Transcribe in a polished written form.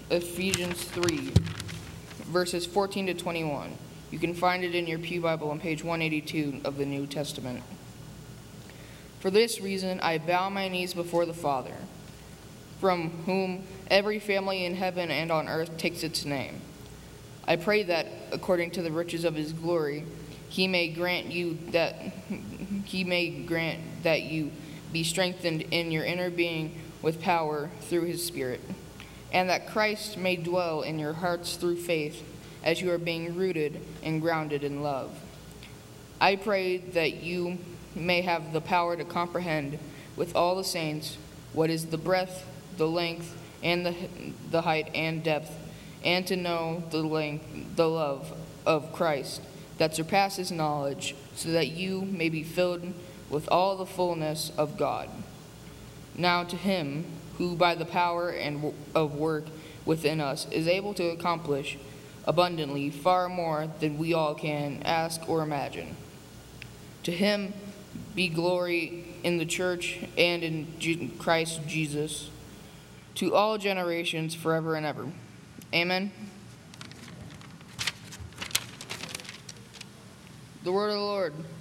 Ephesians 3, verses 14 to 21. You can find it in your Pew Bible on page 182 of the New Testament. For this reason I bow my knees before the Father, from whom every family in heaven and on earth takes its name. I pray that, according to the riches of his glory, he may grant that you be strengthened in your inner being with power through his Spirit, and that Christ may dwell in your hearts through faith, as you are being rooted and grounded in love. I pray that you may have the power to comprehend with all the saints what is the breadth, the length, and the height and depth, and to know the love of Christ that surpasses knowledge, so that you may be filled with all the fullness of God. Now to him who by the power of work within us is able to accomplish abundantly far more than we all can ask or imagine. To him be glory in the church and in Christ Jesus, to all generations forever and ever. Amen. The word of the Lord.